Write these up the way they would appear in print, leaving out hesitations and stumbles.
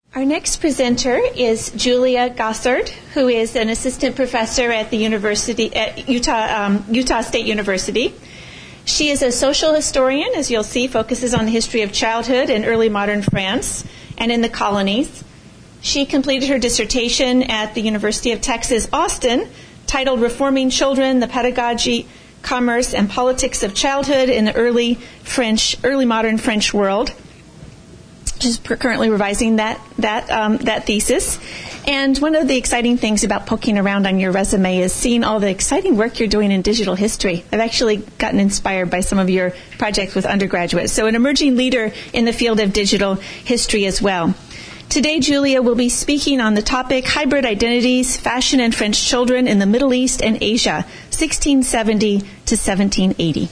Our next presenter is Julia Gossard, who is an assistant professor at the university at Utah State University. She is a social historian, as you'll see, focuses on the history of childhood in early modern France and in the colonies. She completed her dissertation at the University of Texas, Austin, titled Reforming Children, the Pedagogy, Commerce, and Politics of Childhood in the Early Modern French World. She's currently revising that thesis. And one of the exciting things about poking around on your resume is seeing all the exciting work you're doing in digital history. I've actually gotten inspired by some of your projects with undergraduates. So an emerging leader in the field of digital history as well. Today, Julia will be speaking on the topic Hybrid Identities, Fashion and French Children in the Middle East and Asia, 1670 to 1780.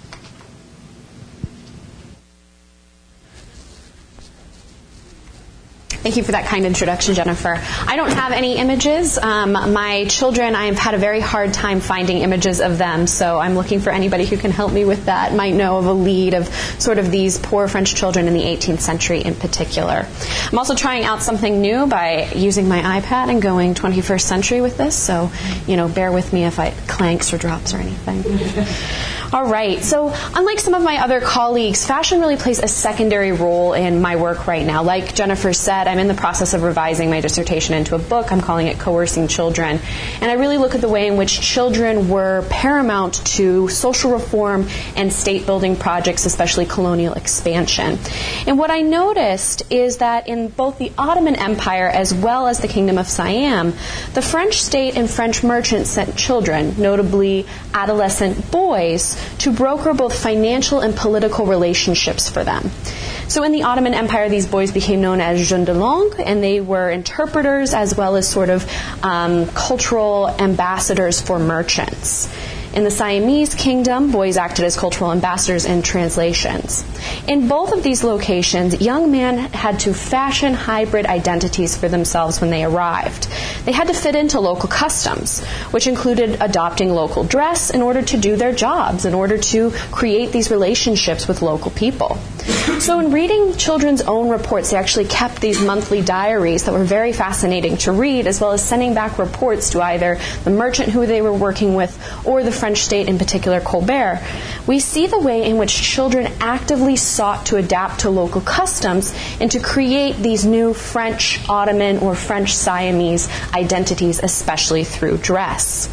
Thank you for that kind introduction, Jennifer. I don't have any images. My children, I've had a very hard time finding images of them, so I'm looking for anybody who can help me with that, might know of a lead of sort of these poor French children in the 18th century in particular. I'm also trying out something new by using my iPad and going 21st century with this, so, bear with me if it clanks or drops or anything. All right, so unlike some of my other colleagues, fashion really plays a secondary role in my work right now. Like Jennifer said, I'm in the process of revising my dissertation into a book. I'm calling it Coercing Children. And I really look at the way in which children were paramount to social reform and state-building projects, especially colonial expansion. And what I noticed is that in both the Ottoman Empire as well as the Kingdom of Siam, the French state and French merchants sent children, notably adolescent boys, to broker both financial and political relationships for them. So in the Ottoman Empire, these boys became known as jeunes de langue, and they were interpreters as well as sort of cultural ambassadors for merchants. In the Siamese kingdom, boys acted as cultural ambassadors and translations. In both of these locations, young men had to fashion hybrid identities for themselves when they arrived. They had to fit into local customs, which included adopting local dress in order to do their jobs, in order to create these relationships with local people. So in reading children's own reports, they actually kept these monthly diaries that were very fascinating to read, as well as sending back reports to either the merchant who they were working with or the French state, in particular Colbert. We see the way in which children actively sought to adapt to local customs and to create these new French Ottoman or French Siamese identities, especially through dress.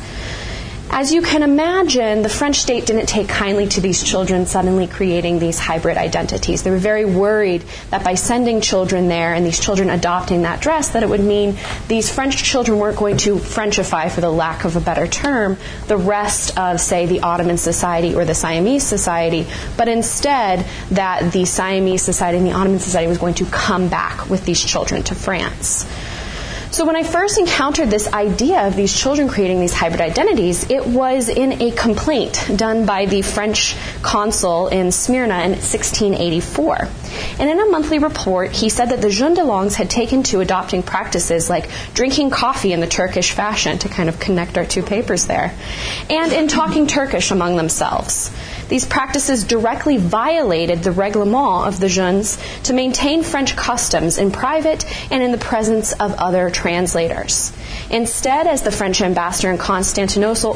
As you can imagine, the French state didn't take kindly to these children suddenly creating these hybrid identities. They were very worried that by sending children there and these children adopting that dress, that it would mean these French children weren't going to Frenchify, for the lack of a better term, the rest of, say, the Ottoman society or the Siamese society, but instead that the Siamese society and the Ottoman society was going to come back with these children to France. So when I first encountered this idea of these children creating these hybrid identities, it was in a complaint done by the French consul in Smyrna in 1684. And in a monthly report, he said that the jeunes de langue had taken to adopting practices like drinking coffee in the Turkish fashion, to kind of connect our two papers there, and in talking Turkish among themselves. These practices directly violated the règlement of the jeunes to maintain French customs in private and in the presence of other translators. Instead, as the French ambassador in Constantinople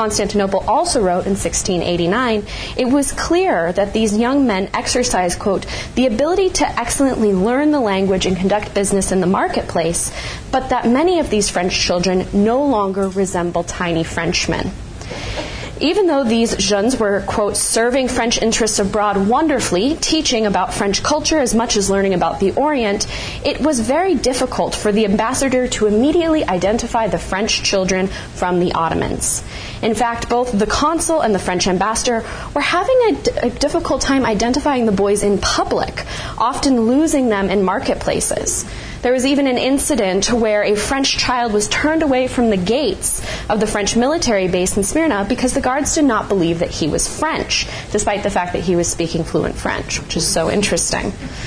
also wrote in 1689, it was clear that these young men exercised, quote, the ability to excellently learn the language and conduct business in the marketplace, but that many of these French children no longer resemble tiny Frenchmen. Even though these jeunes were, quote, serving French interests abroad wonderfully, teaching about French culture as much as learning about the Orient, it was very difficult for the ambassador to immediately identify the French children from the Ottomans. In fact, both the consul and the French ambassador were having a difficult time identifying the boys in public, often losing them in marketplaces. There was even an incident where a French child was turned away from the gates of the French military base in Smyrna because the guards did not believe that he was French, despite the fact that he was speaking fluent French, which is so interesting.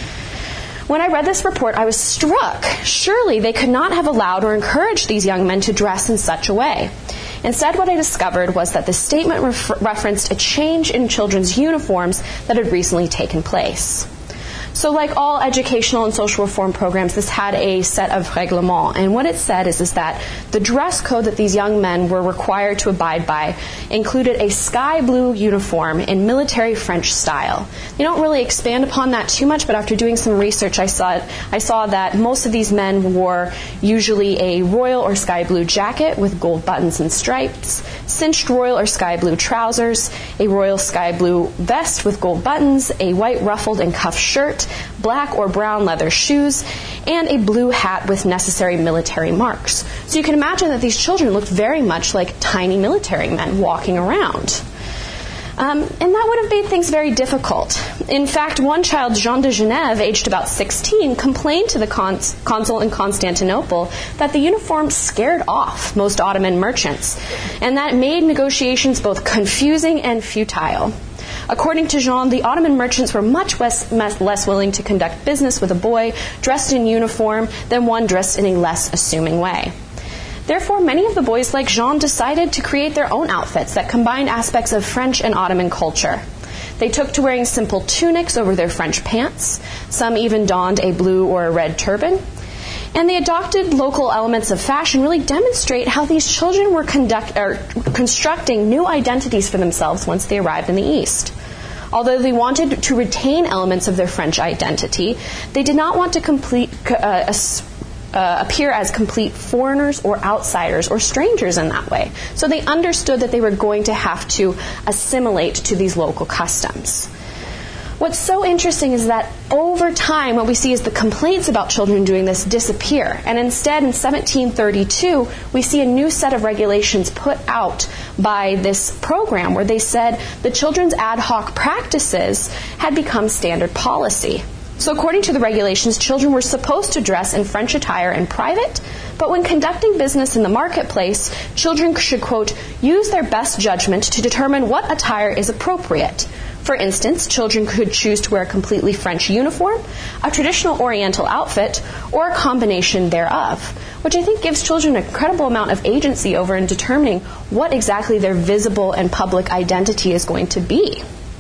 When I read this report, I was struck. Surely they could not have allowed or encouraged these young men to dress in such a way. Instead, what I discovered was that the statement referenced a change in children's uniforms that had recently taken place. So like all educational and social reform programs, this had a set of règlements. And what it said is that the dress code that these young men were required to abide by included a sky blue uniform in military French style. They don't really expand upon that too much, but after doing some research, I saw that most of these men wore usually a royal or sky blue jacket with gold buttons and stripes, cinched royal or sky blue trousers, a royal sky blue vest with gold buttons, a white ruffled and cuffed shirt, black or brown leather shoes, and a blue hat with necessary military marks. So you can imagine that these children looked very much like tiny military men walking around. And that would have made things very difficult. In fact, one child, Jean de Genève, aged about 16, complained to the consul in Constantinople that the uniform scared off most Ottoman merchants, and that made negotiations both confusing and futile. According to Jean, the Ottoman merchants were much less willing to conduct business with a boy dressed in uniform than one dressed in a less assuming way. Therefore, many of the boys like Jean decided to create their own outfits that combined aspects of French and Ottoman culture. They took to wearing simple tunics over their French pants. Some even donned a blue or a red turban. And the adopted local elements of fashion really demonstrate how these children were constructing new identities for themselves once they arrived in the East. Although they wanted to retain elements of their French identity, they did not want to appear as complete foreigners or outsiders or strangers in that way. So they understood that they were going to have to assimilate to these local customs. What's so interesting is that over time, what we see is the complaints about children doing this disappear. And instead, in 1732, we see a new set of regulations put out by this program where they said the children's ad hoc practices had become standard policy. So according to the regulations, children were supposed to dress in French attire in private, but when conducting business in the marketplace, children should, quote, use their best judgment to determine what attire is appropriate. For instance, children could choose to wear a completely French uniform, a traditional Oriental outfit, or a combination thereof, which I think gives children an incredible amount of agency over in determining what exactly their visible and public identity is going to be.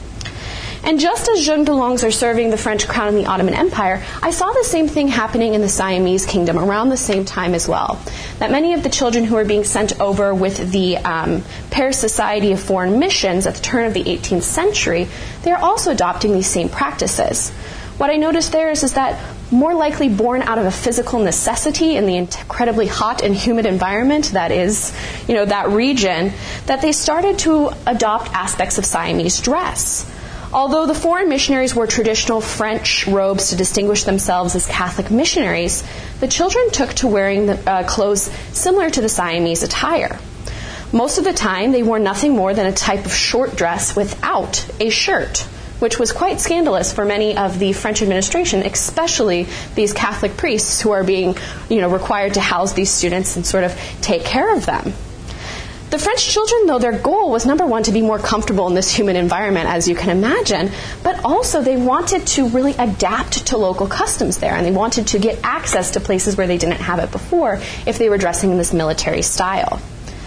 And just as jeune belongs are serving the French crown in the Ottoman Empire, I saw the same thing happening in the Siamese kingdom around the same time as well. That many of the children who were being sent over with the Paris Society of Foreign Missions at the turn of the 18th century, they are also adopting these same practices. What I noticed there is that more likely born out of a physical necessity in the incredibly hot and humid environment that is, that region, that they started to adopt aspects of Siamese dress. Although the foreign missionaries wore traditional French robes to distinguish themselves as Catholic missionaries, the children took to wearing clothes similar to the Siamese attire. Most of the time, they wore nothing more than a type of short dress without a shirt, which was quite scandalous for many of the French administration, especially these Catholic priests who are being, required to house these students and sort of take care of them. The French children, though, their goal was, number one, to be more comfortable in this human environment, as you can imagine, but also they wanted to really adapt to local customs there, and they wanted to get access to places where they didn't have it before if they were dressing in this military style.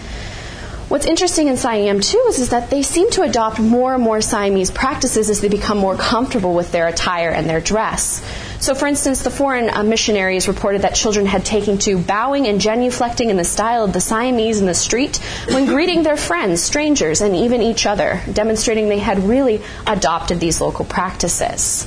What's interesting in Siam, too, is that they seem to adopt more and more Siamese practices as they become more comfortable with their attire and their dress. So, for instance, the foreign missionaries reported that children had taken to bowing and genuflecting in the style of the Siamese in the street when greeting their friends, strangers, and even each other, demonstrating they had really adopted these local practices.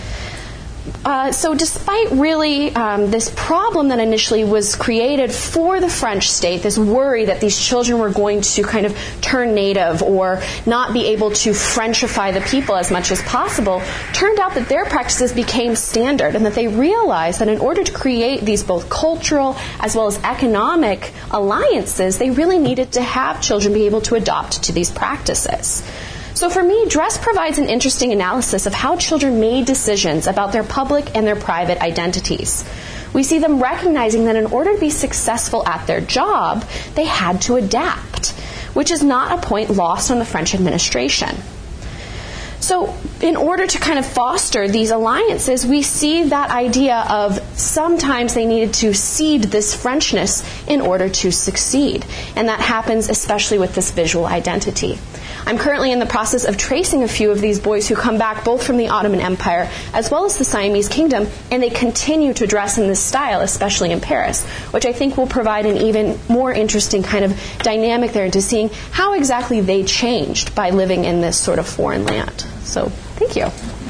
So despite really this problem that initially was created for the French state, this worry that these children were going to kind of turn native or not be able to Frenchify the people as much as possible, turned out that their practices became standard and that they realized that in order to create these both cultural as well as economic alliances, they really needed to have children be able to adopt to these practices. So for me, dress provides an interesting analysis of how children made decisions about their public and their private identities. We see them recognizing that in order to be successful at their job, they had to adapt, which is not a point lost on the French administration. So in order to kind of foster these alliances, we see that idea of sometimes they needed to cede this Frenchness in order to succeed. And that happens especially with this visual identity. I'm currently in the process of tracing a few of these boys who come back both from the Ottoman Empire as well as the Siamese Kingdom, and they continue to dress in this style, especially in Paris, which I think will provide an even more interesting kind of dynamic there into seeing how exactly they changed by living in this sort of foreign land. So, thank you.